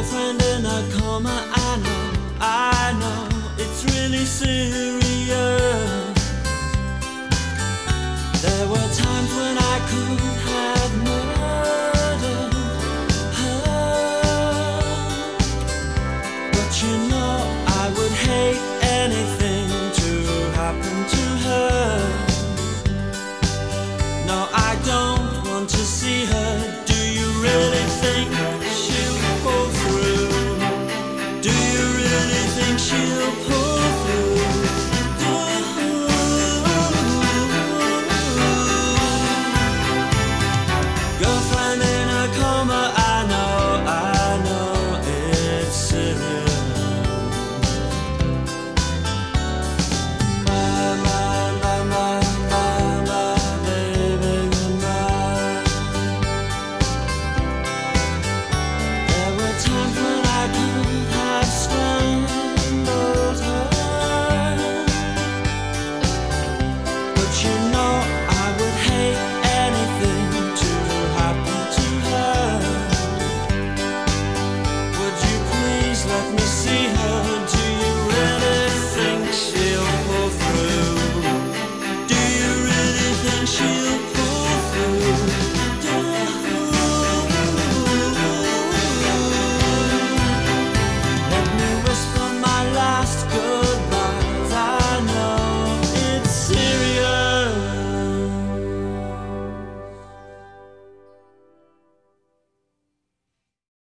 girlfriend in a coma. I know, it's really serious. There were times when I could have murdered her, but you know I would hate anything to happen to her. No, I don't want to see her. Do you really think she'll pull through? Do you really think she'll pull through? Girlfriend